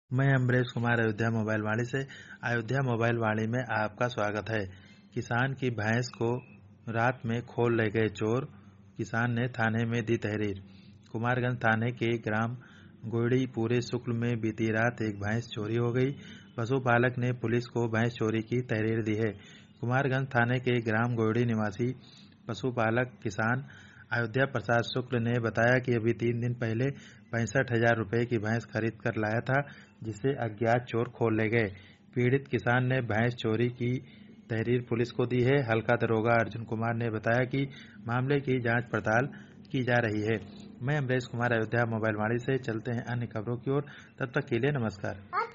मैं अमरेश कुमार अयोध्या मोबाइल वाणी से। अयोध्या मोबाइल वाणी में आपका स्वागत है। किसान की भैंस को रात में खोल ले गए चोर, किसान ने थाने में दी तहरीर। कुमारगंज थाने के ग्राम गोयड़ी पूरे शुक्ल में बीती रात एक भैंस चोरी हो गई। पशुपालक ने पुलिस को भैंस चोरी की तहरीर दी है। कुमारगंज थाने के ग्राम गोयड़ी निवासी पशुपालक किसान अयोध्या प्रसाद शुक्ल ने बताया कि अभी 3 दिन पहले 65,000 रुपए की भैंस खरीद कर लाया था, जिसे अज्ञात चोर खोल ले गए। पीड़ित किसान ने भैंस चोरी की तहरीर पुलिस को दी है। हल्का दरोगा अर्जुन कुमार ने बताया कि मामले की जांच पड़ताल की जा रही है। मैं अमरेश कुमार अयोध्या मोबाइल वाणी से। चलते हैं अन्य खबरों की ओर। तब तक के लिए नमस्कार।